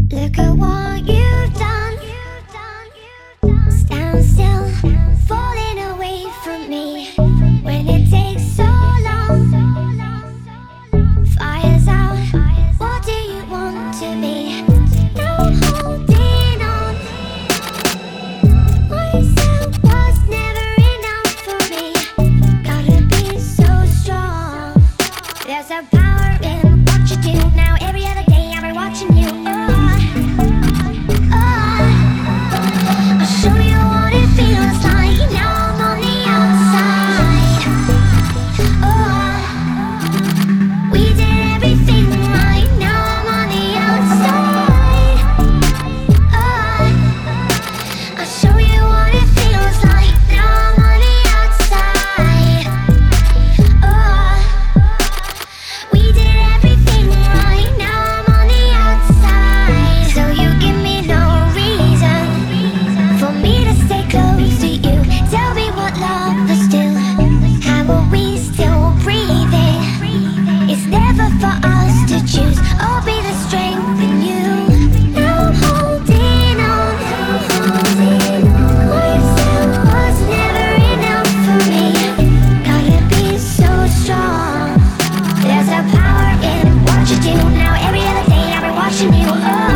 Look at what you've done. Stand still, falling away from me. When it takes so long, fire's out. What do you want to be? Now I'm holding on. Myself was never enough for me. Gotta be so strong. There's a power in what you do. Now every other day I'll be watching you. I'll show you what it feels like. Now I'm on the outside. We did everything right. Now I'm on the outside. I'll show you what it feels like. Now I'm on the outside. We did everything right. Now I'm on the outside. So you give me no reason for me to stay close to you. Tell me what love is still. How are we still breathing? It's never for us to choose. I'll be the strength in you. Now I'm holding on. Myself was never enough for me. Gotta be so strong. There's a power in what you do. Now every other day I'll be watching you.